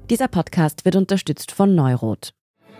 Dieser Podcast wird unterstützt von Neurot.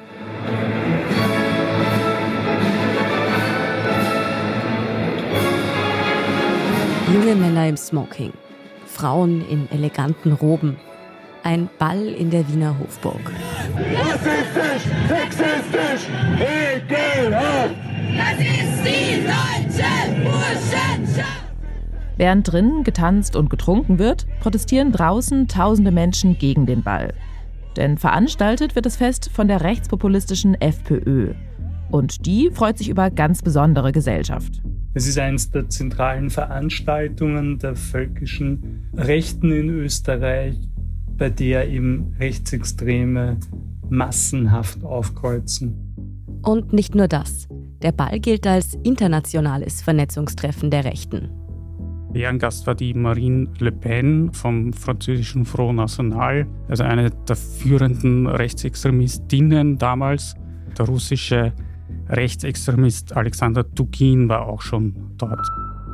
Junge Männer im Smoking, Frauen in eleganten Roben. Ein Ball in der Wiener Hofburg. Rassistisch, sexistisch, ekelhaft! Das ist die deutsche Burschenschaft! Während drinnen getanzt und getrunken wird, protestieren draußen tausende Menschen gegen den Ball. Denn veranstaltet wird das Fest von der rechtspopulistischen FPÖ. Und die freut sich über ganz besondere Gesellschaft. Es ist eines der zentralen Veranstaltungen der völkischen Rechten in Österreich, bei der eben Rechtsextreme massenhaft aufkreuzen. Und nicht nur das. Der Ball gilt als internationales Vernetzungstreffen der Rechten. Ehrengast war die Marine Le Pen vom französischen Front National, also eine der führenden Rechtsextremistinnen damals. Der russische Rechtsextremist Alexander Dugin war auch schon dort.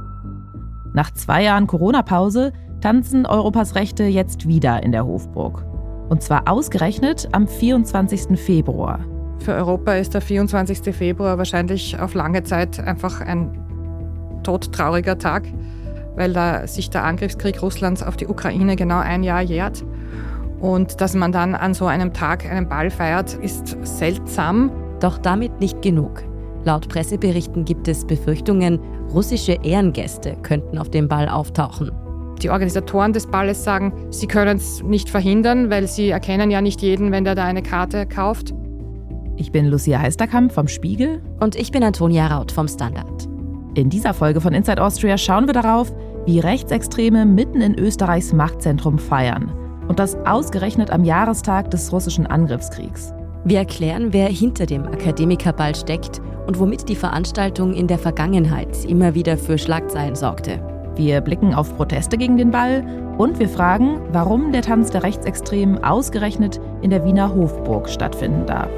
Nach 2 Jahren Corona-Pause tanzen Europas Rechte jetzt wieder in der Hofburg. Und zwar ausgerechnet am 24. Februar. Für Europa ist der 24. Februar wahrscheinlich auf lange Zeit einfach ein todtrauriger Tag, weil da sich der Angriffskrieg Russlands auf die Ukraine genau 1 Jahr jährt. Und dass man dann an so einem Tag einen Ball feiert, ist seltsam. Doch damit nicht genug. Laut Presseberichten gibt es Befürchtungen, russische Ehrengäste könnten auf dem Ball auftauchen. Die Organisatoren des Balles sagen, sie können es nicht verhindern, weil sie erkennen ja nicht jeden, wenn der da eine Karte kauft. Ich bin Lucia Heisterkamp vom Spiegel. Und ich bin Antonia Raut vom Standard. In dieser Folge von Inside Austria schauen wir darauf, wie Rechtsextreme mitten in Österreichs Machtzentrum feiern. Und das ausgerechnet am Jahrestag des russischen Angriffskriegs. Wir erklären, wer hinter dem Akademikerball steckt und womit die Veranstaltung in der Vergangenheit immer wieder für Schlagzeilen sorgte. Wir blicken auf Proteste gegen den Ball und wir fragen, warum der Tanz der Rechtsextremen ausgerechnet in der Wiener Hofburg stattfinden darf.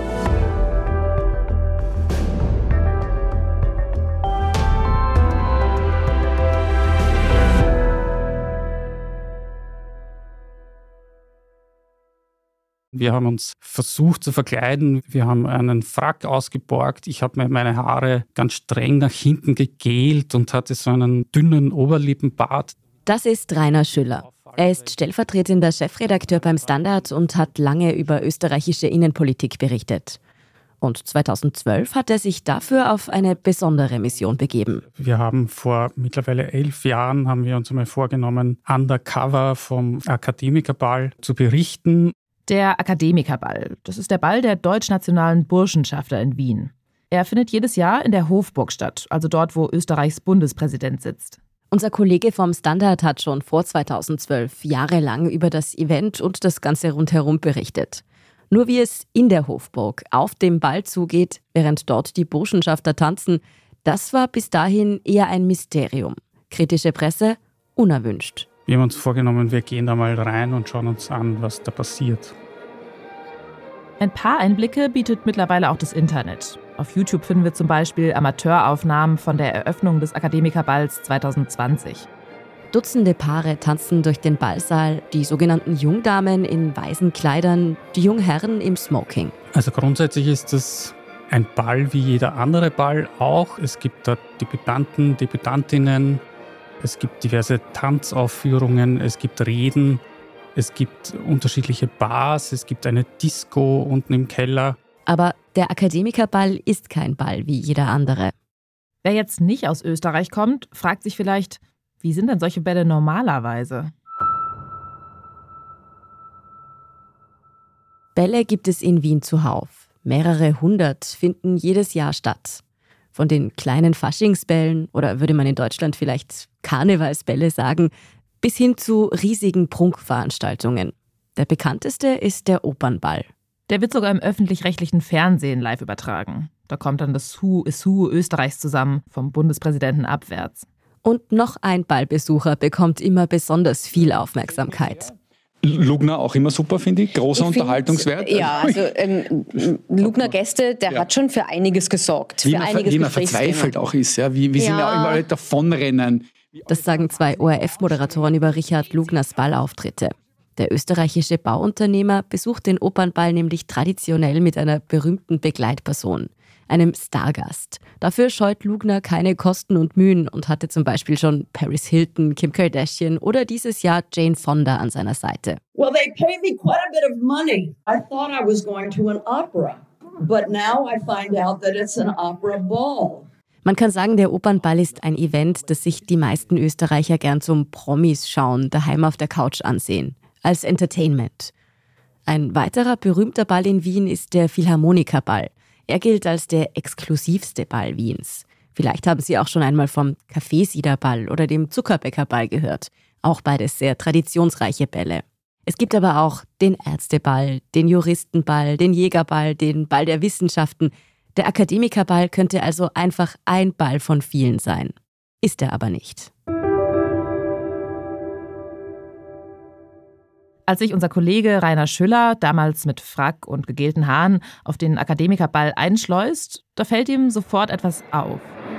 Wir haben uns versucht zu verkleiden. Wir haben einen Frack ausgeborgt. Ich habe mir meine Haare ganz streng nach hinten gegelt und hatte so einen dünnen Oberlippenbart. Das ist Rainer Schüller. Er ist stellvertretender Chefredakteur beim Standard und hat lange über österreichische Innenpolitik berichtet. Und 2012 hat er sich dafür auf eine besondere Mission begeben. Wir haben vor mittlerweile 11 Jahren haben wir uns einmal vorgenommen, undercover vom Akademikerball zu berichten. Der Akademikerball, das ist der Ball der deutschnationalen Burschenschafter in Wien. Er findet jedes Jahr in der Hofburg statt, also dort, wo Österreichs Bundespräsident sitzt. Unser Kollege vom Standard hat schon vor 2012 jahrelang über das Event und das Ganze rundherum berichtet. Nur wie es in der Hofburg auf dem Ball zugeht, während dort die Burschenschafter tanzen, das war bis dahin eher ein Mysterium. Kritische Presse unerwünscht. Wir haben uns vorgenommen, wir gehen da mal rein und schauen uns an, was da passiert. Ein paar Einblicke bietet mittlerweile auch das Internet. Auf YouTube finden wir zum Beispiel Amateuraufnahmen von der Eröffnung des Akademikerballs 2020. Dutzende Paare tanzen durch den Ballsaal, die sogenannten Jungdamen in weißen Kleidern, die Jungherren im Smoking. Also grundsätzlich ist das ein Ball wie jeder andere Ball auch. Es gibt da Debütanten, Debütantinnen. Es gibt diverse Tanzaufführungen, es gibt Reden, es gibt unterschiedliche Bars, es gibt eine Disco unten im Keller. Aber der Akademikerball ist kein Ball wie jeder andere. Wer jetzt nicht aus Österreich kommt, fragt sich vielleicht, wie sind denn solche Bälle normalerweise? Bälle gibt es in Wien zuhauf. Mehrere hundert finden jedes Jahr statt. Von den kleinen Faschingsbällen, oder würde man in Deutschland vielleicht Karnevalsbälle sagen, bis hin zu riesigen Prunkveranstaltungen. Der bekannteste ist der Opernball. Der wird sogar im öffentlich-rechtlichen Fernsehen live übertragen. Da kommt dann das Who is Who Österreichs zusammen, vom Bundespräsidenten abwärts. Und noch ein Ballbesucher bekommt immer besonders viel Aufmerksamkeit. Lugner auch immer super, finde ich. Großer Unterhaltungswert. Ja, also Lugner-Gäste, der hat schon für einiges gesorgt. Wie man verzweifelt auch ist, ja. Wie sie mir auch immer alle davonrennen. Das sagen 2 ORF-Moderatoren über Richard Lugners Ballauftritte. Der österreichische Bauunternehmer besucht den Opernball nämlich traditionell mit einer berühmten Begleitperson, einem Stargast. Dafür scheut Lugner keine Kosten und Mühen und hatte zum Beispiel schon Paris Hilton, Kim Kardashian oder dieses Jahr Jane Fonda an seiner Seite. Well, they pay me quite a bit of money. I thought I was going to an opera, but now I find out that it's an opera ball. Man kann sagen, der Opernball ist ein Event, das sich die meisten Österreicher gern zum Promis schauen, daheim auf der Couch ansehen, als Entertainment. Ein weiterer berühmter Ball in Wien ist der Philharmonikerball. Er gilt als der exklusivste Ball Wiens. Vielleicht haben Sie auch schon einmal vom Kaffeesiederball oder dem Zuckerbäckerball gehört. Auch beides sehr traditionsreiche Bälle. Es gibt aber auch den Ärzteball, den Juristenball, den Jägerball, den Ball der Wissenschaften. Der Akademikerball könnte also einfach ein Ball von vielen sein. Ist er aber nicht. Als sich unser Kollege Rainer Schüller, damals mit Frack und gegelten Haaren, auf den Akademikerball einschleust, da fällt ihm sofort etwas auf.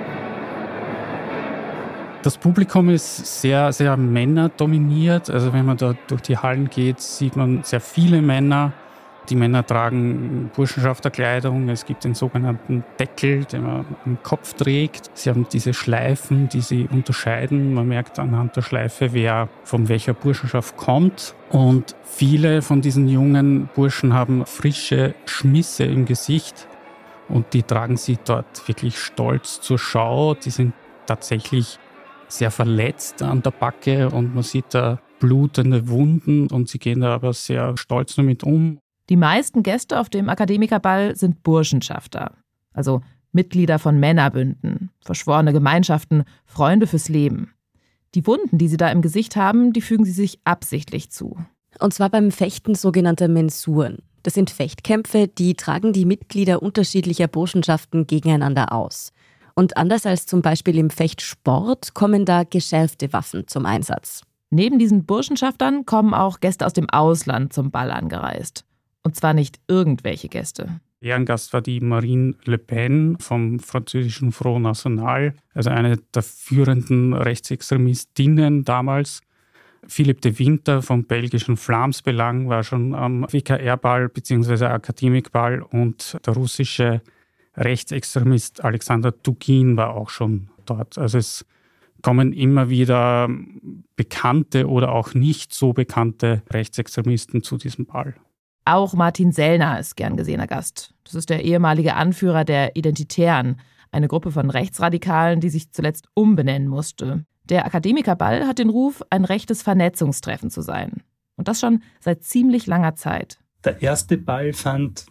Das Publikum ist sehr, sehr männerdominiert. Also wenn man da durch die Hallen geht, sieht man sehr viele Männer. Die Männer tragen Burschenschafterkleidung. Es gibt den sogenannten Deckel, den man am Kopf trägt. Sie haben diese Schleifen, die sie unterscheiden. Man merkt anhand der Schleife, wer von welcher Burschenschaft kommt. Und viele von diesen jungen Burschen haben frische Schmisse im Gesicht. Und die tragen sie dort wirklich stolz zur Schau. Die sind tatsächlich sehr verletzt an der Backe und man sieht da blutende Wunden. Und sie gehen da aber sehr stolz damit um. Die meisten Gäste auf dem Akademikerball sind Burschenschafter, also Mitglieder von Männerbünden, verschworene Gemeinschaften, Freunde fürs Leben. Die Wunden, die sie da im Gesicht haben, die fügen sie sich absichtlich zu. Und zwar beim Fechten sogenannter Mensuren. Das sind Fechtkämpfe, die tragen die Mitglieder unterschiedlicher Burschenschaften gegeneinander aus. Und anders als zum Beispiel im Fechtsport kommen da geschärfte Waffen zum Einsatz. Neben diesen Burschenschaftern kommen auch Gäste aus dem Ausland zum Ball angereist. Und zwar nicht irgendwelche Gäste. Ehrengast war die Marine Le Pen vom französischen Front National, also eine der führenden Rechtsextremistinnen damals. Philipp de Winter vom belgischen Vlaams-Belang war schon am WKR-Ball bzw. Akademikball und der russische Rechtsextremist Alexander Dugin war auch schon dort. Also es kommen immer wieder bekannte oder auch nicht so bekannte Rechtsextremisten zu diesem Ball. Auch Martin Sellner ist gern gesehener Gast. Das ist der ehemalige Anführer der Identitären, eine Gruppe von Rechtsradikalen, die sich zuletzt umbenennen musste. Der Akademikerball hat den Ruf, ein rechtes Vernetzungstreffen zu sein. Und das schon seit ziemlich langer Zeit. Der erste Ball fand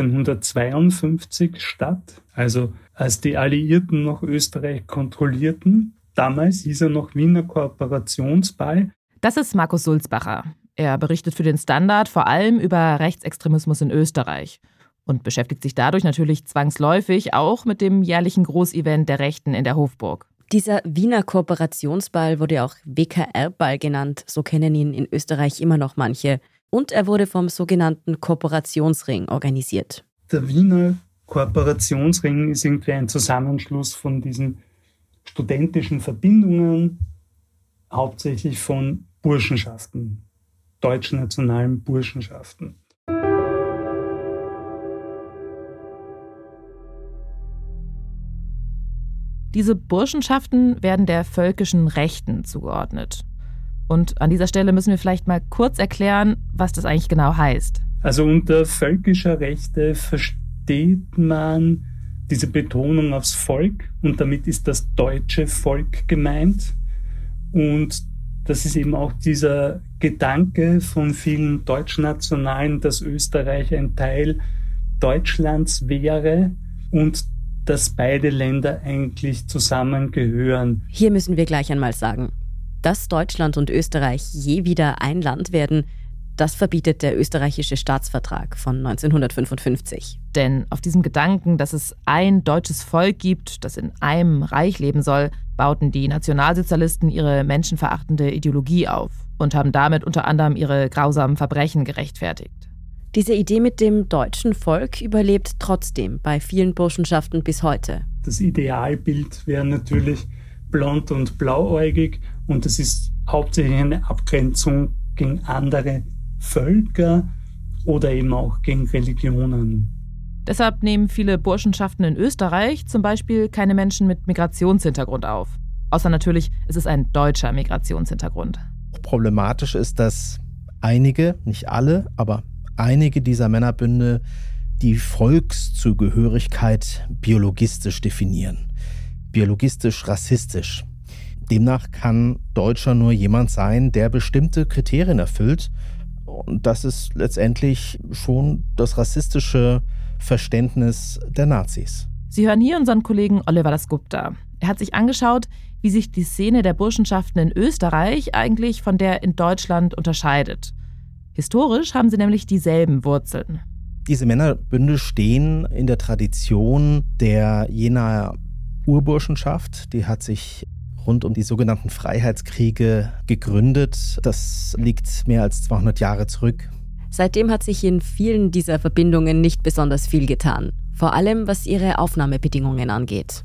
1952 statt, also als die Alliierten noch Österreich kontrollierten. Damals hieß er noch Wiener Kooperationsball. Das ist Markus Sulzbacher. Er berichtet für den Standard vor allem über Rechtsextremismus in Österreich und beschäftigt sich dadurch natürlich zwangsläufig auch mit dem jährlichen Großevent der Rechten in der Hofburg. Dieser Wiener Kooperationsball wurde auch WKR-Ball genannt, so kennen ihn in Österreich immer noch manche. Und er wurde vom sogenannten Kooperationsring organisiert. Der Wiener Kooperationsring ist irgendwie ein Zusammenschluss von diesen studentischen Verbindungen, hauptsächlich von Burschenschaften, deutschnationalen Burschenschaften. Diese Burschenschaften werden der völkischen Rechten zugeordnet. Und an dieser Stelle müssen wir vielleicht mal kurz erklären, was das eigentlich genau heißt. Also unter völkischer Rechte versteht man diese Betonung aufs Volk und damit ist das deutsche Volk gemeint. Und das ist eben auch dieser Gedanke von vielen Deutschnationalen, dass Österreich ein Teil Deutschlands wäre und dass beide Länder eigentlich zusammengehören. Hier müssen wir gleich einmal sagen, dass Deutschland und Österreich je wieder ein Land werden, das verbietet der österreichische Staatsvertrag von 1955. Denn auf diesem Gedanken, dass es ein deutsches Volk gibt, das in einem Reich leben soll, bauten die Nationalsozialisten ihre menschenverachtende Ideologie auf und haben damit unter anderem ihre grausamen Verbrechen gerechtfertigt. Diese Idee mit dem deutschen Volk überlebt trotzdem bei vielen Burschenschaften bis heute. Das Idealbild wäre natürlich blond und blauäugig und das ist hauptsächlich eine Abgrenzung gegen andere Völker oder eben auch gegen Religionen. Deshalb nehmen viele Burschenschaften in Österreich zum Beispiel keine Menschen mit Migrationshintergrund auf. Außer natürlich, es ist ein deutscher Migrationshintergrund. Problematisch ist, dass einige, nicht alle, aber einige dieser Männerbünde die Volkszugehörigkeit biologistisch definieren. Biologistisch, rassistisch. Demnach kann Deutscher nur jemand sein, der bestimmte Kriterien erfüllt. Und das ist letztendlich schon das rassistische Verständnis der Nazis. Sie hören hier unseren Kollegen Oliver Dasgupta. Er hat sich angeschaut, wie sich die Szene der Burschenschaften in Österreich eigentlich von der in Deutschland unterscheidet. Historisch haben sie nämlich dieselben Wurzeln. Diese Männerbünde stehen in der Tradition der Jenaer Urburschenschaft. Die hat sich rund um die sogenannten Freiheitskriege gegründet. Das liegt mehr als 200 Jahre zurück. Seitdem hat sich in vielen dieser Verbindungen nicht besonders viel getan. Vor allem, was ihre Aufnahmebedingungen angeht.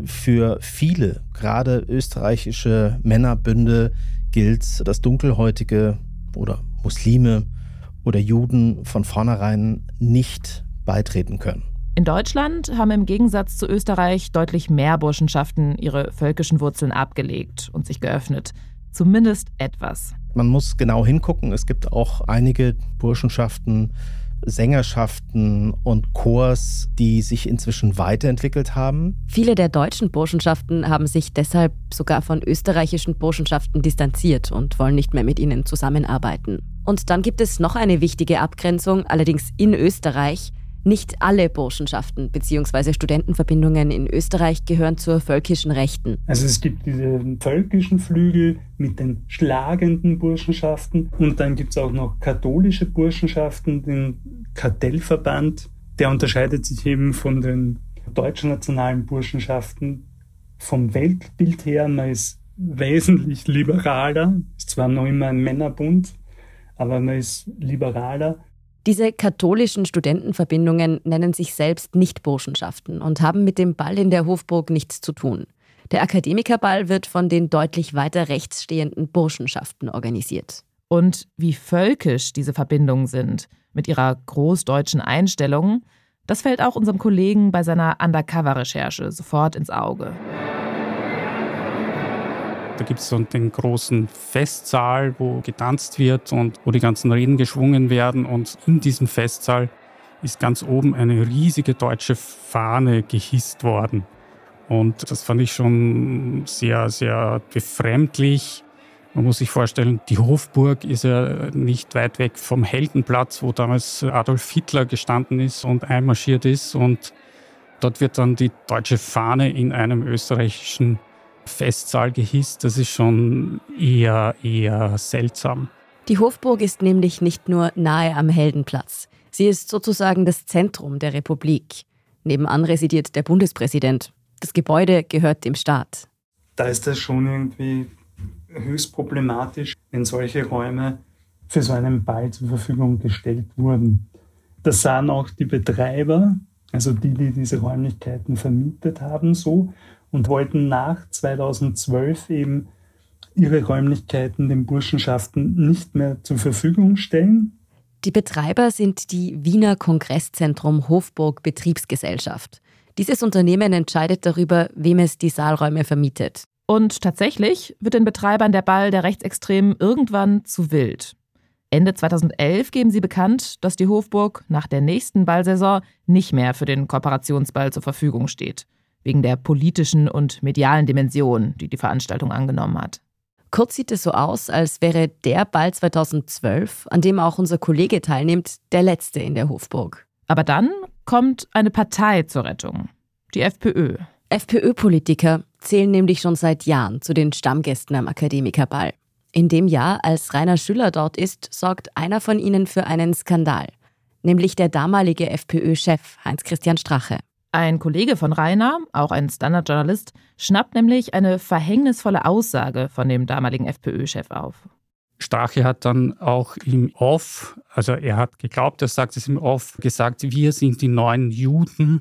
Für viele, gerade österreichische Männerbünde, gilt, dass Dunkelhäutige oder Muslime oder Juden von vornherein nicht beitreten können. In Deutschland haben im Gegensatz zu Österreich deutlich mehr Burschenschaften ihre völkischen Wurzeln abgelegt und sich geöffnet. Zumindest etwas. Man muss genau hingucken. Es gibt auch einige Burschenschaften, Sängerschaften und Chors, die sich inzwischen weiterentwickelt haben. Viele der deutschen Burschenschaften haben sich deshalb sogar von österreichischen Burschenschaften distanziert und wollen nicht mehr mit ihnen zusammenarbeiten. Und dann gibt es noch eine wichtige Abgrenzung, allerdings in Österreich. Nicht alle Burschenschaften bzw. Studentenverbindungen in Österreich gehören zur völkischen Rechten. Also es gibt diesen völkischen Flügel mit den schlagenden Burschenschaften und dann gibt es auch noch katholische Burschenschaften, den Kartellverband. Der unterscheidet sich eben von den deutschen nationalen Burschenschaften vom Weltbild her. Man ist wesentlich liberaler, ist zwar noch immer ein Männerbund, aber man ist liberaler. Diese katholischen Studentenverbindungen nennen sich selbst nicht Burschenschaften und haben mit dem Ball in der Hofburg nichts zu tun. Der Akademikerball wird von den deutlich weiter rechts stehenden Burschenschaften organisiert. Und wie völkisch diese Verbindungen sind, mit ihrer großdeutschen Einstellung, das fällt auch unserem Kollegen bei seiner Undercover-Recherche sofort ins Auge. Da gibt es so den großen Festsaal, wo getanzt wird und wo die ganzen Reden geschwungen werden. Und in diesem Festsaal ist ganz oben eine riesige deutsche Fahne gehisst worden. Und das fand ich schon sehr, sehr befremdlich. Man muss sich vorstellen, die Hofburg ist ja nicht weit weg vom Heldenplatz, wo damals Adolf Hitler gestanden ist und einmarschiert ist. Und dort wird dann die deutsche Fahne in einem österreichischen Festsaal gehisst. Das ist schon eher seltsam. Die Hofburg ist nämlich nicht nur nahe am Heldenplatz. Sie ist sozusagen das Zentrum der Republik. Nebenan residiert der Bundespräsident. Das Gebäude gehört dem Staat. Da ist das schon irgendwie höchst problematisch, wenn solche Räume für so einen Ball zur Verfügung gestellt wurden. Das sahen auch die Betreiber, also die diese Räumlichkeiten vermietet haben, so und wollten nach 2012 eben ihre Räumlichkeiten den Burschenschaften nicht mehr zur Verfügung stellen. Die Betreiber sind die Wiener Kongresszentrum Hofburg Betriebsgesellschaft. Dieses Unternehmen entscheidet darüber, wem es die Saalräume vermietet. Und tatsächlich wird den Betreibern der Ball der Rechtsextremen irgendwann zu wild. Ende 2011 geben sie bekannt, dass die Hofburg nach der nächsten Ballsaison nicht mehr für den Kooperationsball zur Verfügung steht. Wegen der politischen und medialen Dimension, die die Veranstaltung angenommen hat. Kurz sieht es so aus, als wäre der Ball 2012, an dem auch unser Kollege teilnimmt, der letzte in der Hofburg. Aber dann kommt eine Partei zur Rettung, die FPÖ. FPÖ-Politiker zählen nämlich schon seit Jahren zu den Stammgästen am Akademikerball. In dem Jahr, als Rainer Schüller dort ist, sorgt einer von ihnen für einen Skandal, nämlich der damalige FPÖ-Chef Heinz-Christian Strache. Ein Kollege von Rainer, auch ein Standardjournalist, schnappt nämlich eine verhängnisvolle Aussage von dem damaligen FPÖ-Chef auf. Strache hat dann auch im Off, also er hat geglaubt, er sagt es im Off, gesagt, wir sind die neuen Juden.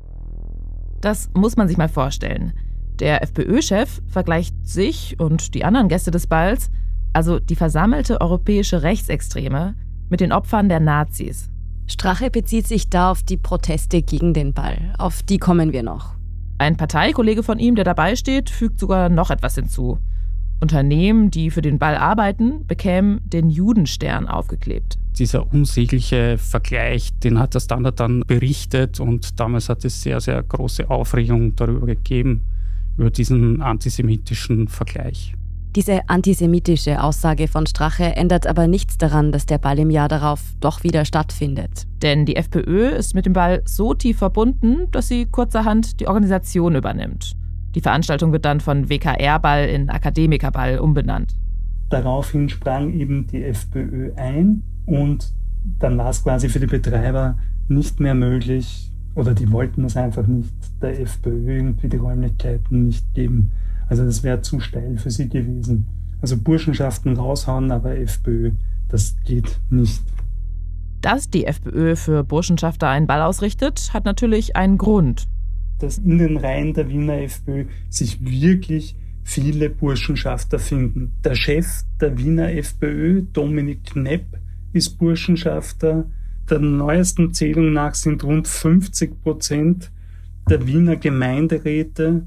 Das muss man sich mal vorstellen. Der FPÖ-Chef vergleicht sich und die anderen Gäste des Balls Also die versammelte europäische Rechtsextreme mit den Opfern der Nazis. Strache bezieht sich da auf die Proteste gegen den Ball. Auf die kommen wir noch. Ein Parteikollege von ihm, der dabei steht, fügt sogar noch etwas hinzu. Unternehmen, die für den Ball arbeiten, bekämen den Judenstern aufgeklebt. Dieser unsägliche Vergleich, den hat der Standard dann berichtet und damals hat es sehr, sehr große Aufregung darüber gegeben, über diesen antisemitischen Vergleich. Diese antisemitische Aussage von Strache ändert aber nichts daran, dass der Ball im Jahr darauf doch wieder stattfindet. Denn die FPÖ ist mit dem Ball so tief verbunden, dass sie kurzerhand die Organisation übernimmt. Die Veranstaltung wird dann von WKR-Ball in Akademikerball umbenannt. Daraufhin sprang eben die FPÖ ein und dann war es quasi für die Betreiber nicht mehr möglich, oder die wollten es einfach nicht, der FPÖ irgendwie die Räumlichkeiten nicht geben. Also das wäre zu steil für sie gewesen. Also Burschenschaften raushauen, aber FPÖ, das geht nicht. Dass die FPÖ für Burschenschafter einen Ball ausrichtet, hat natürlich einen Grund. Dass in den Reihen der Wiener FPÖ sich wirklich viele Burschenschafter finden. Der Chef der Wiener FPÖ, Dominik Knepp, ist Burschenschafter. Der neuesten Zählung nach sind rund 50% der Wiener Gemeinderäte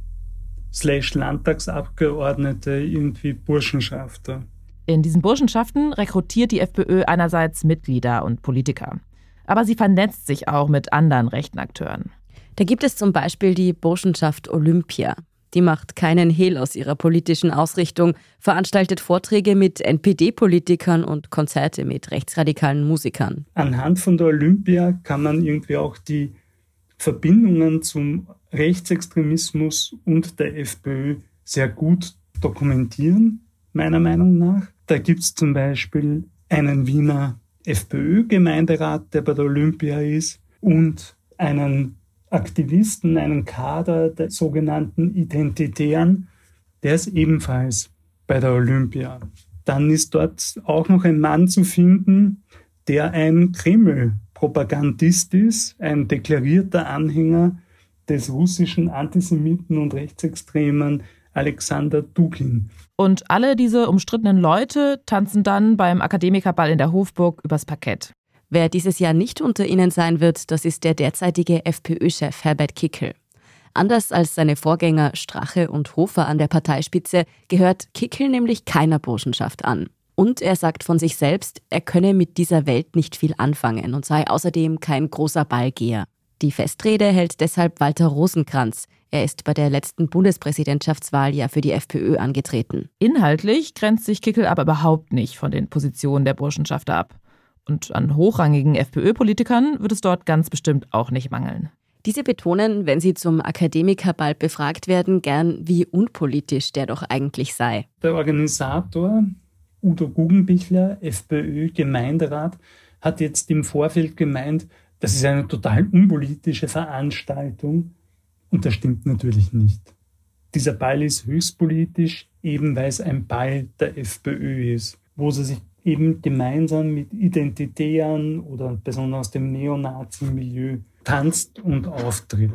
/ Landtagsabgeordnete irgendwie Burschenschafter. In diesen Burschenschaften rekrutiert die FPÖ einerseits Mitglieder und Politiker. Aber sie vernetzt sich auch mit anderen rechten Akteuren. Da gibt es zum Beispiel die Burschenschaft Olympia. Die macht keinen Hehl aus ihrer politischen Ausrichtung, veranstaltet Vorträge mit NPD-Politikern und Konzerte mit rechtsradikalen Musikern. Anhand von der Olympia kann man irgendwie auch die Verbindungen zum Rechtsextremismus und der FPÖ sehr gut dokumentieren, meiner Meinung nach. Da gibt es zum Beispiel einen Wiener FPÖ-Gemeinderat, der bei der Olympia ist, und einen Aktivisten, einen Kader der sogenannten Identitären, der ist ebenfalls bei der Olympia. Dann ist dort auch noch ein Mann zu finden, der ein Kreml-Propagandist ist, ein deklarierter Anhänger des russischen Antisemiten und Rechtsextremen Alexander Dugin. Und alle diese umstrittenen Leute tanzen dann beim Akademikerball in der Hofburg übers Parkett. Wer dieses Jahr nicht unter ihnen sein wird, das ist der derzeitige FPÖ-Chef Herbert Kickl. Anders als seine Vorgänger Strache und Hofer an der Parteispitze gehört Kickl nämlich keiner Burschenschaft an. Und er sagt von sich selbst, er könne mit dieser Welt nicht viel anfangen und sei außerdem kein großer Ballgeher. Die Festrede hält deshalb Walter Rosenkranz. Er ist bei der letzten Bundespräsidentschaftswahl ja für die FPÖ angetreten. Inhaltlich grenzt sich Kickl aber überhaupt nicht von den Positionen der Burschenschafter ab. Und an hochrangigen FPÖ-Politikern wird es dort ganz bestimmt auch nicht mangeln. Diese betonen, wenn sie zum Akademikerball befragt werden, gern, wie unpolitisch der doch eigentlich sei. Der Organisator Udo Guggenbichler, FPÖ-Gemeinderat, hat jetzt im Vorfeld gemeint, das ist eine total unpolitische Veranstaltung. Und das stimmt natürlich nicht. Dieser Ball ist höchst politisch, eben weil es ein Ball der FPÖ ist, wo sie sich eben gemeinsam mit Identitären oder Personen aus dem Neonazi-Milieu tanzt und auftritt.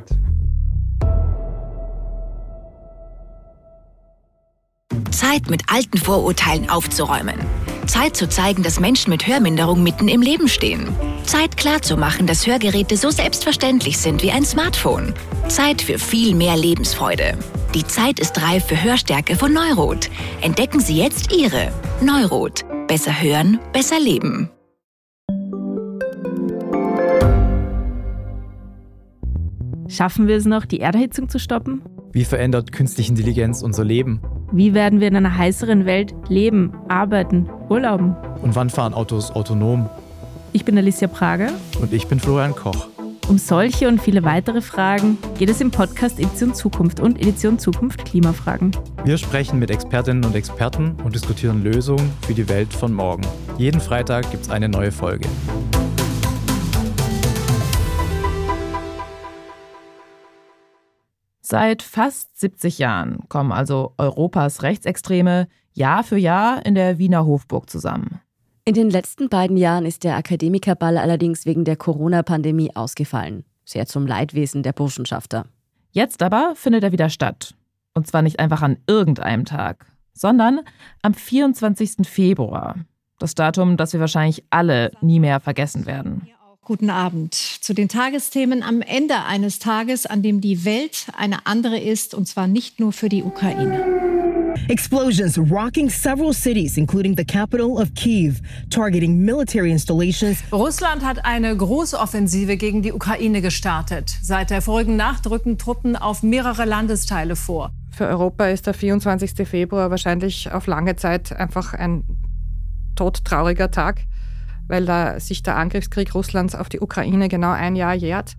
Zeit, mit alten Vorurteilen aufzuräumen. Zeit zu zeigen, dass Menschen mit Hörminderung mitten im Leben stehen. Zeit klarzumachen, dass Hörgeräte so selbstverständlich sind wie ein Smartphone. Zeit für viel mehr Lebensfreude. Die Zeit ist reif für Hörstärke von Neurot. Entdecken Sie jetzt Ihre Neurot. Besser hören, besser leben. Schaffen wir es noch, die Erderhitzung zu stoppen? Wie verändert künstliche Intelligenz unser Leben? Wie werden wir in einer heißeren Welt leben, arbeiten, urlauben? Und wann fahren Autos autonom? Ich bin Alicia Prager. Und ich bin Florian Koch. Um solche und viele weitere Fragen geht es im Podcast Edition Zukunft und Edition Zukunft Klimafragen. Wir sprechen mit Expertinnen und Experten und diskutieren Lösungen für die Welt von morgen. Jeden Freitag gibt es eine neue Folge. Seit fast 70 Jahren kommen also Europas Rechtsextreme Jahr für Jahr in der Wiener Hofburg zusammen. In den letzten beiden Jahren ist der Akademikerball allerdings wegen der Corona-Pandemie ausgefallen. Sehr zum Leidwesen der Burschenschafter. Jetzt aber findet er wieder statt. Und zwar nicht einfach an irgendeinem Tag, sondern am 24. Februar. Das Datum, das wir wahrscheinlich alle nie mehr vergessen werden. Guten Abend. Zu den Tagesthemen am Ende eines Tages, an dem die Welt eine andere ist, und zwar nicht nur für die Ukraine. Explosions rocking several cities, including the capital of Kyiv, targeting military installations. Russland hat eine Großoffensive gegen die Ukraine gestartet. Seit der vorigen Nacht rücken Truppen auf mehrere Landesteile vor. Für Europa ist der 24. Februar wahrscheinlich auf lange Zeit einfach ein todtrauriger Tag, weil da sich der Angriffskrieg Russlands auf die Ukraine genau ein Jahr jährt.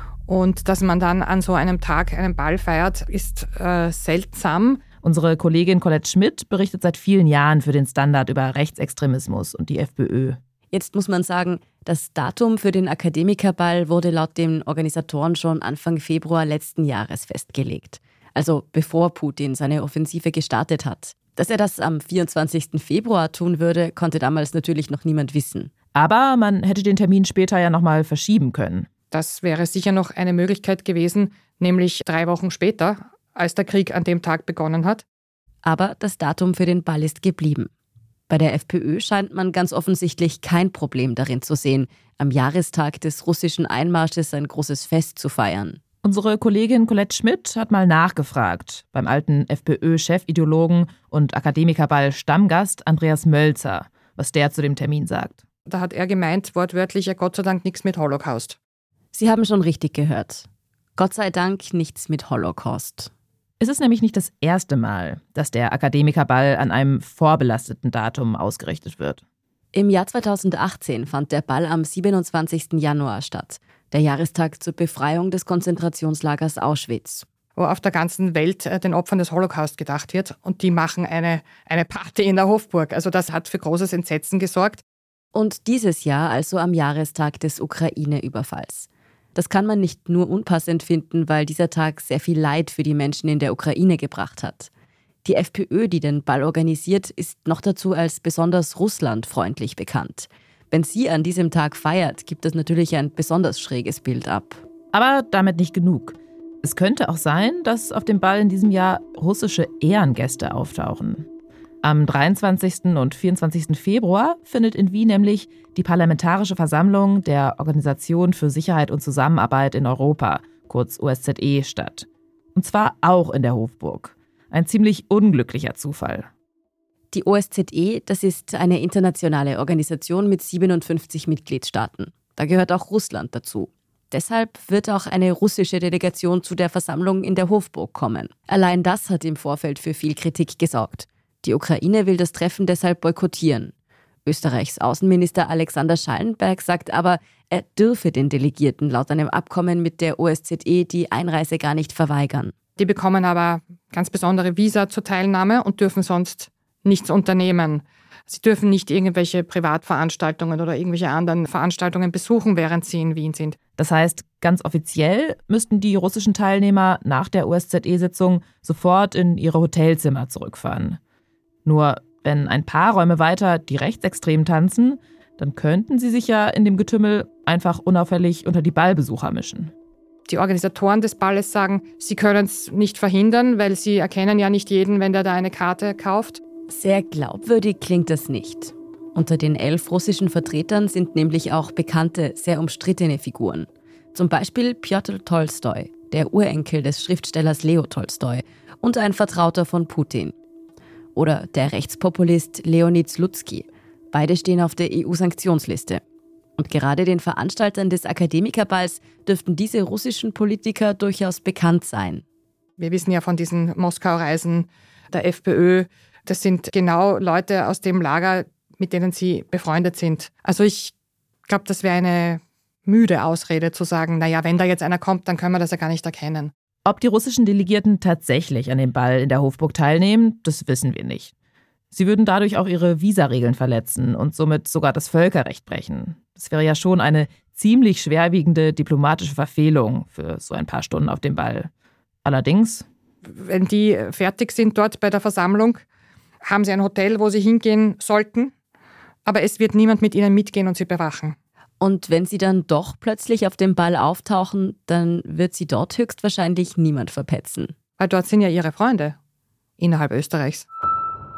Und dass man dann an so einem Tag einen Ball feiert, ist seltsam. Unsere Kollegin Colette Schmidt berichtet seit vielen Jahren für den Standard über Rechtsextremismus und die FPÖ. Jetzt muss man sagen, das Datum für den Akademikerball wurde laut den Organisatoren schon Anfang Februar letzten Jahres festgelegt. Also bevor Putin seine Offensive gestartet hat. Dass er das am 24. Februar tun würde, konnte damals natürlich noch niemand wissen. Aber man hätte den Termin später ja nochmal verschieben können. Das wäre sicher noch eine Möglichkeit gewesen, nämlich 3 Wochen später, als der Krieg an dem Tag begonnen hat. Aber das Datum für den Ball ist geblieben. Bei der FPÖ scheint man ganz offensichtlich kein Problem darin zu sehen, am Jahrestag des russischen Einmarsches ein großes Fest zu feiern. Unsere Kollegin Colette Schmidt hat mal nachgefragt beim alten FPÖ-Chefideologen und Akademikerball-Stammgast Andreas Mölzer, was der zu dem Termin sagt. Da hat er gemeint, wortwörtlich, ja Gott sei Dank nichts mit Holocaust. Sie haben schon richtig gehört. Gott sei Dank nichts mit Holocaust. Es ist nämlich nicht das erste Mal, dass der Akademikerball an einem vorbelasteten Datum ausgerichtet wird. Im Jahr 2018 fand der Ball am 27. Januar statt, der Jahrestag zur Befreiung des Konzentrationslagers Auschwitz. Wo auf der ganzen Welt den Opfern des Holocaust gedacht wird und die machen eine Party in der Hofburg. Also das hat für großes Entsetzen gesorgt. Und dieses Jahr also am Jahrestag des Ukraine-Überfalls. Das kann man nicht nur unpassend finden, weil dieser Tag sehr viel Leid für die Menschen in der Ukraine gebracht hat. Die FPÖ, die den Ball organisiert, ist noch dazu als besonders russlandfreundlich bekannt. Wenn sie an diesem Tag feiert, gibt es natürlich ein besonders schräges Bild ab. Aber damit nicht genug. Es könnte auch sein, dass auf dem Ball in diesem Jahr russische Ehrengäste auftauchen. Am 23. und 24. Februar findet in Wien nämlich die Parlamentarische Versammlung der Organisation für Sicherheit und Zusammenarbeit in Europa, kurz OSZE, statt. Und zwar auch in der Hofburg. Ein ziemlich unglücklicher Zufall. Die OSZE, das ist eine internationale Organisation mit 57 Mitgliedstaaten. Da gehört auch Russland dazu. Deshalb wird auch eine russische Delegation zu der Versammlung in der Hofburg kommen. Allein das hat im Vorfeld für viel Kritik gesorgt. Die Ukraine will das Treffen deshalb boykottieren. Österreichs Außenminister Alexander Schallenberg sagt aber, er dürfe den Delegierten laut einem Abkommen mit der OSZE die Einreise gar nicht verweigern. Die bekommen aber ganz besondere Visa zur Teilnahme und dürfen sonst nichts unternehmen. Sie dürfen nicht irgendwelche Privatveranstaltungen oder irgendwelche anderen Veranstaltungen besuchen, während sie in Wien sind. Das heißt, ganz offiziell müssten die russischen Teilnehmer nach der OSZE-Sitzung sofort in ihre Hotelzimmer zurückfahren. Nur wenn ein paar Räume weiter die Rechtsextremen tanzen, dann könnten sie sich ja in dem Getümmel einfach unauffällig unter die Ballbesucher mischen. Die Organisatoren des Balles sagen, sie können es nicht verhindern, weil sie erkennen ja nicht jeden, wenn der da eine Karte kauft. Sehr glaubwürdig klingt das nicht. Unter den 11 russischen Vertretern sind nämlich auch bekannte, sehr umstrittene Figuren. Zum Beispiel Pjotr Tolstoi, der Urenkel des Schriftstellers Leo Tolstoi und ein Vertrauter von Putin. Oder der Rechtspopulist Leonid Slutsky. Beide stehen auf der EU-Sanktionsliste. Und gerade den Veranstaltern des Akademikerballs dürften diese russischen Politiker durchaus bekannt sein. Wir wissen ja von diesen Moskau-Reisen der FPÖ, das sind genau Leute aus dem Lager, mit denen sie befreundet sind. Also ich glaube, das wäre eine müde Ausrede zu sagen, naja, wenn da jetzt einer kommt, dann können wir das ja gar nicht erkennen. Ob die russischen Delegierten tatsächlich an dem Ball in der Hofburg teilnehmen, das wissen wir nicht. Sie würden dadurch auch ihre Visaregeln verletzen und somit sogar das Völkerrecht brechen. Das wäre ja schon eine ziemlich schwerwiegende diplomatische Verfehlung für so ein paar Stunden auf dem Ball. Allerdings, wenn die fertig sind dort bei der Versammlung, haben sie ein Hotel, wo sie hingehen sollten, aber es wird niemand mit ihnen mitgehen und sie bewachen. Und wenn sie dann doch plötzlich auf dem Ball auftauchen, dann wird sie dort höchstwahrscheinlich niemand verpetzen. Weil dort sind ja ihre Freunde innerhalb Österreichs.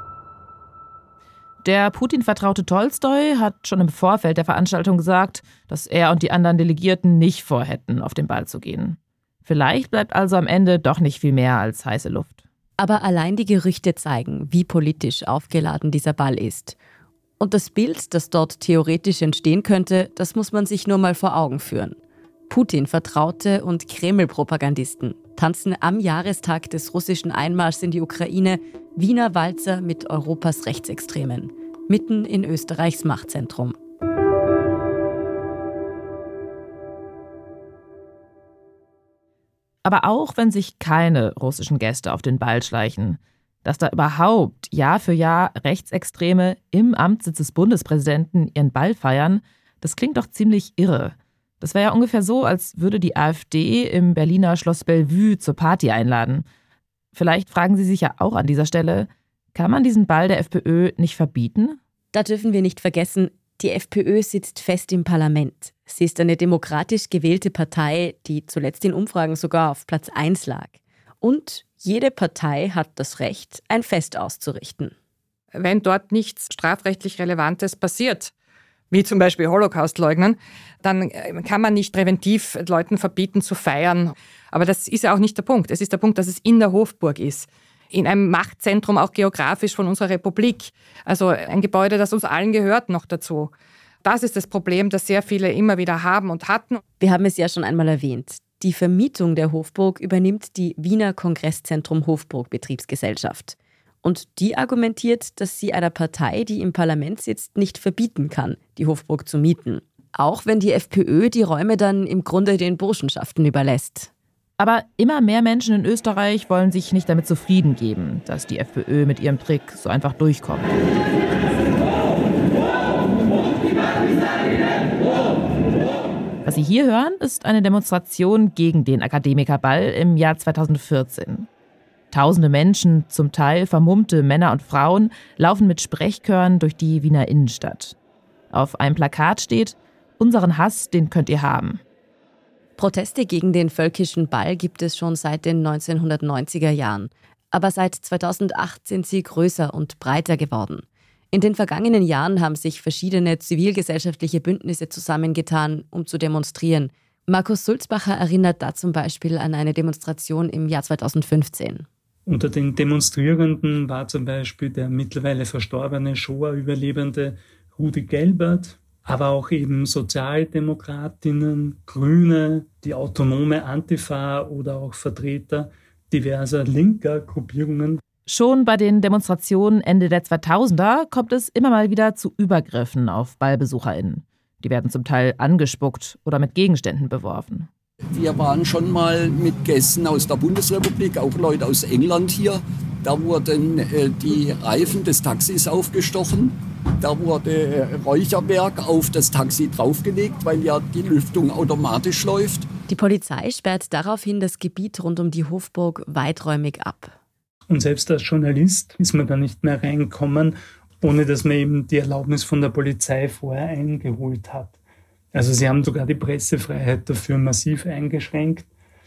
Der Putin-Vertraute Tolstoi hat schon im Vorfeld der Veranstaltung gesagt, dass er und die anderen Delegierten nicht vorhätten, auf den Ball zu gehen. Vielleicht bleibt also am Ende doch nicht viel mehr als heiße Luft. Aber allein die Gerüchte zeigen, wie politisch aufgeladen dieser Ball ist. Und das Bild, das dort theoretisch entstehen könnte, das muss man sich nur mal vor Augen führen. Putin-Vertraute und Kreml-Propagandisten tanzen am Jahrestag des russischen Einmarschs in die Ukraine Wiener Walzer mit Europas Rechtsextremen, mitten in Österreichs Machtzentrum. Aber auch wenn sich keine russischen Gäste auf den Ball schleichen, dass da überhaupt Jahr für Jahr Rechtsextreme im Amtssitz des Bundespräsidenten ihren Ball feiern, das klingt doch ziemlich irre. Das wäre ja ungefähr so, als würde die AfD im Berliner Schloss Bellevue zur Party einladen. Vielleicht fragen Sie sich ja auch an dieser Stelle, kann man diesen Ball der FPÖ nicht verbieten? Da dürfen wir nicht vergessen, die FPÖ sitzt fest im Parlament. Sie ist eine demokratisch gewählte Partei, die zuletzt in Umfragen sogar auf Platz 1 lag. Und jede Partei hat das Recht, ein Fest auszurichten. Wenn dort nichts strafrechtlich Relevantes passiert, wie zum Beispiel Holocaust leugnen, dann kann man nicht präventiv Leuten verbieten zu feiern. Aber das ist ja auch nicht der Punkt. Es ist der Punkt, dass es in der Hofburg ist. In einem Machtzentrum auch geografisch von unserer Republik. Also ein Gebäude, das uns allen gehört, noch dazu. Das ist das Problem, das sehr viele immer wieder haben und hatten. Wir haben es ja schon einmal erwähnt. Die Vermietung der Hofburg übernimmt die Wiener Kongresszentrum Hofburg Betriebsgesellschaft. Und die argumentiert, dass sie einer Partei, die im Parlament sitzt, nicht verbieten kann, die Hofburg zu mieten. Auch wenn die FPÖ die Räume dann im Grunde den Burschenschaften überlässt. Aber immer mehr Menschen in Österreich wollen sich nicht damit zufrieden geben, dass die FPÖ mit ihrem Trick so einfach durchkommt. Was Sie hier hören, ist eine Demonstration gegen den Akademikerball im Jahr 2014. Tausende Menschen, zum Teil vermummte Männer und Frauen, laufen mit Sprechchören durch die Wiener Innenstadt. Auf einem Plakat steht: Unseren Hass, den könnt ihr haben. Proteste gegen den völkischen Ball gibt es schon seit den 1990er Jahren. Aber seit 2008 sind sie größer und breiter geworden. In den vergangenen Jahren haben sich verschiedene zivilgesellschaftliche Bündnisse zusammengetan, um zu demonstrieren. Markus Sulzbacher erinnert da zum Beispiel an eine Demonstration im Jahr 2015. Unter den Demonstrierenden war zum Beispiel der mittlerweile verstorbene Shoah-Überlebende Rudi Gelbert, aber auch eben Sozialdemokratinnen, Grüne, die autonome Antifa oder auch Vertreter diverser linker Gruppierungen. Schon bei den Demonstrationen Ende der 2000er kommt es immer mal wieder zu Übergriffen auf BallbesucherInnen. Die werden zum Teil angespuckt oder mit Gegenständen beworfen. Wir waren schon mal mit Gästen aus der Bundesrepublik, auch Leute aus England hier. Da wurden die Reifen des Taxis aufgestochen. Da wurde Räucherwerk auf das Taxi draufgelegt, weil ja die Lüftung automatisch läuft. Die Polizei sperrt daraufhin das Gebiet rund um die Hofburg weiträumig ab. Und selbst als Journalist ist man da nicht mehr reinkommen, ohne dass man eben die Erlaubnis von der Polizei vorher eingeholt hat. Also sie haben sogar die Pressefreiheit dafür massiv eingeschränkt,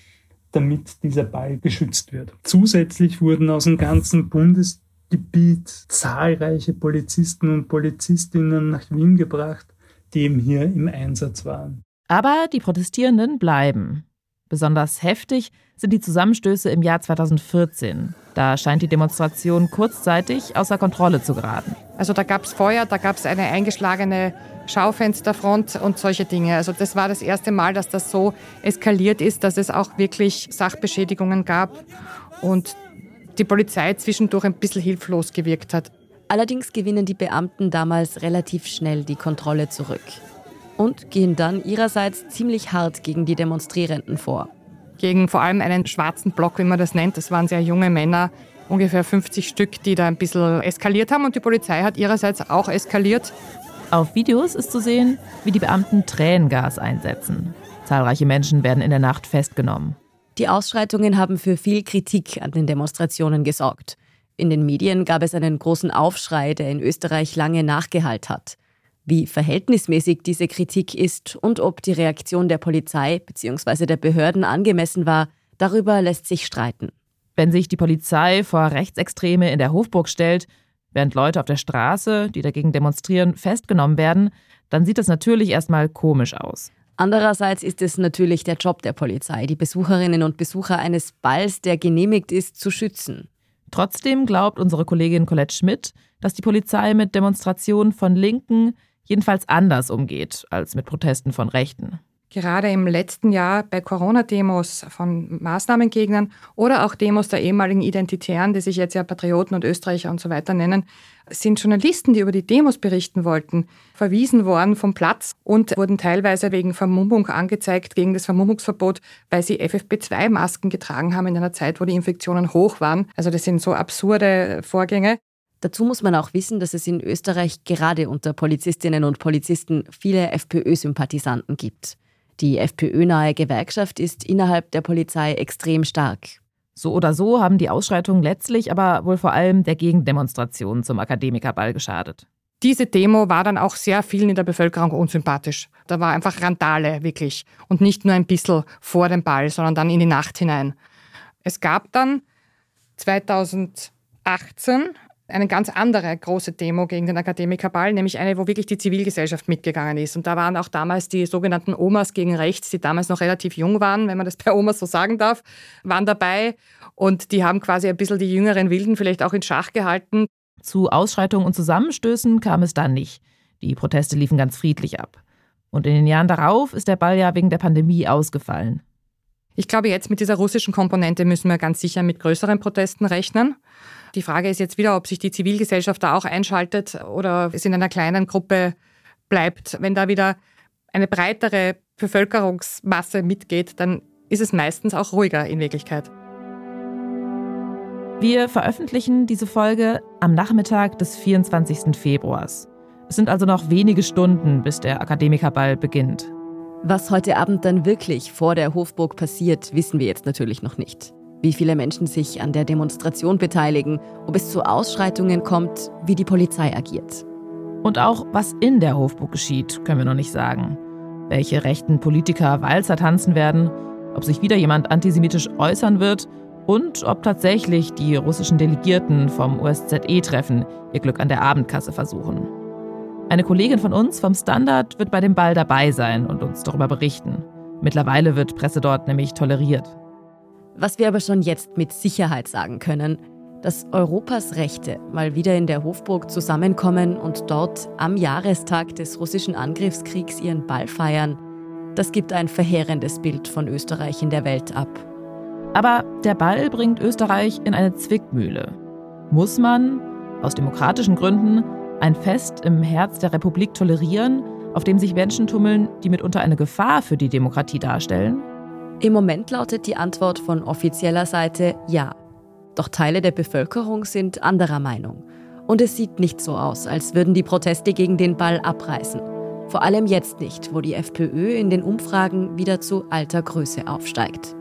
damit dieser Ball geschützt wird. Zusätzlich wurden aus dem ganzen Bundesgebiet zahlreiche Polizisten und Polizistinnen nach Wien gebracht, die eben hier im Einsatz waren. Aber die Protestierenden bleiben. Besonders heftig sind die Zusammenstöße im Jahr 2014. Da scheint die Demonstration kurzzeitig außer Kontrolle zu geraten. Also da gab es Feuer, da gab es eine eingeschlagene Schaufensterfront und solche Dinge. Also das war das erste Mal, dass das so eskaliert ist, dass es auch wirklich Sachbeschädigungen gab und die Polizei zwischendurch ein bisschen hilflos gewirkt hat. Allerdings gewinnen die Beamten damals relativ schnell die Kontrolle zurück und gehen dann ihrerseits ziemlich hart gegen die Demonstrierenden vor. Gegen vor allem einen schwarzen Block, wie man das nennt. Das waren sehr junge Männer, ungefähr 50 Stück, die da ein bisschen eskaliert haben. Und die Polizei hat ihrerseits auch eskaliert. Auf Videos ist zu sehen, wie die Beamten Tränengas einsetzen. Zahlreiche Menschen werden in der Nacht festgenommen. Die Ausschreitungen haben für viel Kritik an den Demonstrationen gesorgt. In den Medien gab es einen großen Aufschrei, der in Österreich lange nachgehallt hat. Wie verhältnismäßig diese Kritik ist und ob die Reaktion der Polizei bzw. der Behörden angemessen war, darüber lässt sich streiten. Wenn sich die Polizei vor Rechtsextreme in der Hofburg stellt, Während Leute auf der Straße, die dagegen demonstrieren, festgenommen werden, dann sieht das natürlich erstmal komisch aus. Andererseits ist es natürlich der Job der Polizei, die Besucherinnen und Besucher eines Balls, der genehmigt ist, zu schützen. Trotzdem glaubt unsere Kollegin Colette Schmidt, dass die Polizei mit Demonstrationen von Linken jedenfalls anders umgeht als mit Protesten von Rechten. Gerade im letzten Jahr bei Corona-Demos von Maßnahmengegnern oder auch Demos der ehemaligen Identitären, die sich jetzt ja Patrioten und Österreicher und so weiter nennen, sind Journalisten, die über die Demos berichten wollten, verwiesen worden vom Platz und wurden teilweise wegen Vermummung angezeigt gegen das Vermummungsverbot, weil sie FFP2-Masken getragen haben in einer Zeit, wo die Infektionen hoch waren. Also das sind so absurde Vorgänge. Dazu muss man auch wissen, dass es in Österreich gerade unter Polizistinnen und Polizisten viele FPÖ-Sympathisanten gibt. Die FPÖ-nahe Gewerkschaft ist innerhalb der Polizei extrem stark. So oder so haben die Ausschreitungen letztlich aber wohl vor allem der Gegendemonstration zum Akademikerball geschadet. Diese Demo war dann auch sehr vielen in der Bevölkerung unsympathisch. Da war einfach Randale, wirklich. Und nicht nur ein bisschen vor dem Ball, sondern dann in die Nacht hinein. Es gab dann 2018 eine ganz andere große Demo gegen den Akademikerball, nämlich eine, wo wirklich die Zivilgesellschaft mitgegangen ist. Und da waren auch damals die sogenannten Omas gegen rechts, die damals noch relativ jung waren, wenn man das bei Omas so sagen darf, waren dabei. Und die haben quasi ein bisschen die jüngeren Wilden vielleicht auch in Schach gehalten. Zu Ausschreitungen und Zusammenstößen kam es dann nicht. Die Proteste liefen ganz friedlich ab. Und in den Jahren darauf ist der Ball ja wegen der Pandemie ausgefallen. Ich glaube, jetzt mit dieser russischen Komponente müssen wir ganz sicher mit größeren Protesten rechnen. Die Frage ist jetzt wieder, ob sich die Zivilgesellschaft da auch einschaltet oder es in einer kleinen Gruppe bleibt. Wenn da wieder eine breitere Bevölkerungsmasse mitgeht, dann ist es meistens auch ruhiger in Wirklichkeit. Wir veröffentlichen diese Folge am Nachmittag des 24. Februars. Es sind also noch wenige Stunden, bis der Akademikerball beginnt. Was heute Abend dann wirklich vor der Hofburg passiert, wissen wir jetzt natürlich noch nicht. Wie viele Menschen sich an der Demonstration beteiligen, ob es zu Ausschreitungen kommt, wie die Polizei agiert. Und auch, was in der Hofburg geschieht, können wir noch nicht sagen. Welche rechten Politiker Walzer tanzen werden, ob sich wieder jemand antisemitisch äußern wird und ob tatsächlich die russischen Delegierten vom OSZE-Treffen ihr Glück an der Abendkasse versuchen. Eine Kollegin von uns vom Standard wird bei dem Ball dabei sein und uns darüber berichten. Mittlerweile wird Presse dort nämlich toleriert. Was wir aber schon jetzt mit Sicherheit sagen können, dass Europas Rechte mal wieder in der Hofburg zusammenkommen und dort am Jahrestag des russischen Angriffskriegs ihren Ball feiern, das gibt ein verheerendes Bild von Österreich in der Welt ab. Aber der Ball bringt Österreich in eine Zwickmühle. Muss man, aus demokratischen Gründen, ein Fest im Herz der Republik tolerieren, auf dem sich Menschen tummeln, die mitunter eine Gefahr für die Demokratie darstellen? Im Moment lautet die Antwort von offizieller Seite ja. Doch Teile der Bevölkerung sind anderer Meinung. Und es sieht nicht so aus, als würden die Proteste gegen den Ball abreißen. Vor allem jetzt nicht, wo die FPÖ in den Umfragen wieder zu alter Größe aufsteigt.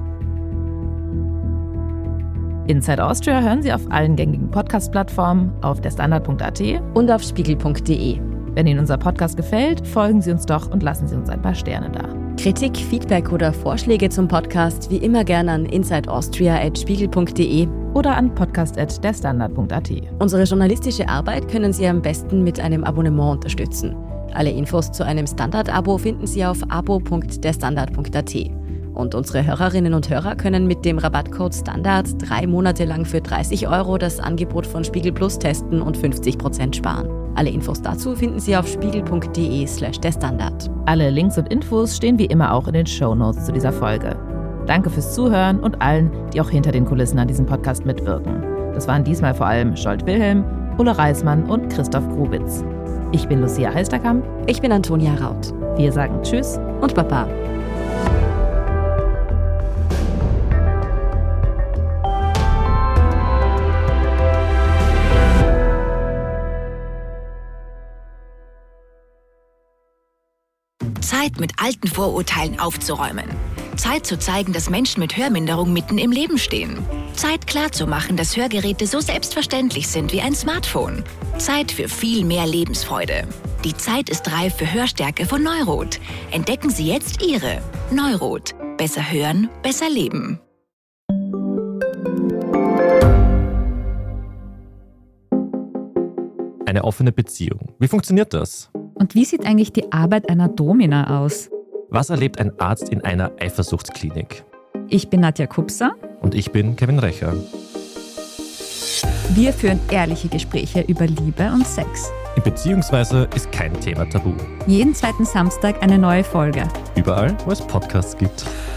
Inside Austria hören Sie auf allen gängigen Podcast-Plattformen, auf derstandard.at und auf spiegel.de. Wenn Ihnen unser Podcast gefällt, folgen Sie uns doch und lassen Sie uns ein paar Sterne da. Kritik, Feedback oder Vorschläge zum Podcast wie immer gerne an insideaustria@spiegel.de oder an podcast@derstandard.at. Unsere journalistische Arbeit können Sie am besten mit einem Abonnement unterstützen. Alle Infos zu einem Standard-Abo finden Sie auf abo.derstandard.at. Und unsere Hörerinnen und Hörer können mit dem Rabattcode STANDARD 3 Monate lang für 30 € das Angebot von Spiegel Plus testen und 50% sparen. Alle Infos dazu finden Sie auf spiegel.de/derstandard. Alle Links und Infos stehen wie immer auch in den Shownotes zu dieser Folge. Danke fürs Zuhören und allen, die auch hinter den Kulissen an diesem Podcast mitwirken. Das waren diesmal vor allem Scholt Wilhelm, Ulla Reismann und Christoph Grubitz. Ich bin Lucia Heisterkamp. Ich bin Antonia Raut. Wir sagen Tschüss und Baba. Zeit, mit alten Vorurteilen aufzuräumen. Zeit zu zeigen, dass Menschen mit Hörminderung mitten im Leben stehen. Zeit klarzumachen, dass Hörgeräte so selbstverständlich sind wie ein Smartphone. Zeit für viel mehr Lebensfreude. Die Zeit ist reif für Hörstärke von Neurot. Entdecken Sie jetzt Ihre Neurot. Besser hören, besser leben. eine offene Beziehung? Wie funktioniert das? Und wie sieht eigentlich die Arbeit einer Domina aus? Was erlebt ein Arzt in einer Eifersuchtsklinik? Ich bin Nadja Kupser. Und ich bin Kevin Recher. Wir führen ehrliche Gespräche über Liebe und Sex. In Beziehungsweise ist kein Thema tabu. Jeden zweiten Samstag eine neue Folge. Überall, wo es Podcasts gibt.